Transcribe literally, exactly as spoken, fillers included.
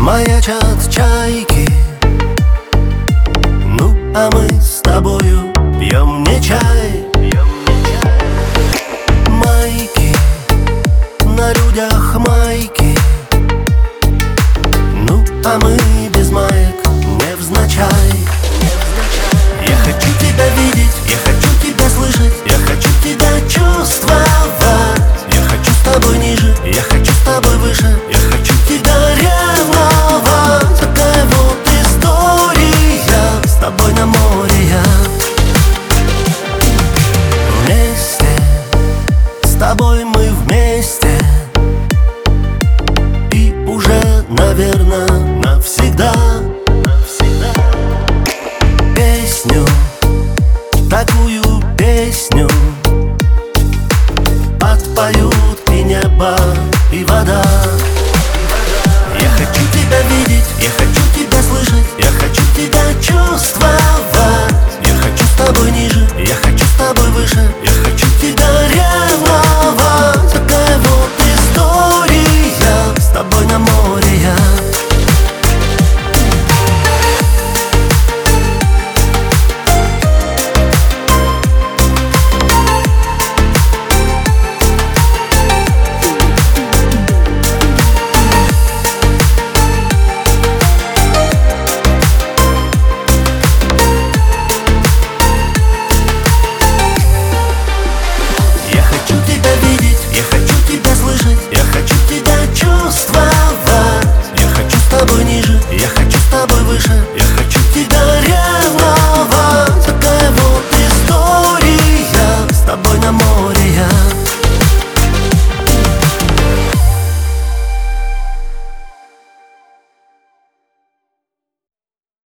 Маячат чайки, ну а мы с тобою пьем не чай. Майки, на людях майки, ну а мы без маек невзначай. Я хочу тебя видеть, я хочу тебя слышать, я хочу тебя чувствовать. Я хочу с тобой ниже, я хочу с тобой выше, я хочу тебя ревновать. Такая вот история, с тобой на море я. Вместе, с тобой мы вместе, и уже, наверное, навсегда. Песню, такую песню отпоют и небо, и вода. Я хочу тебя видеть, я хочу тебя слышать, я хочу тебя чувствовать. Я хочу с тобой ниже, я хочу с тобой выше, я хочу тебя ревновать. Такая вот история, с тобой на море я. Я хочу тебя чувствовать. Я хочу с тобой ниже, я хочу с тобой выше, я хочу тебя ревновать.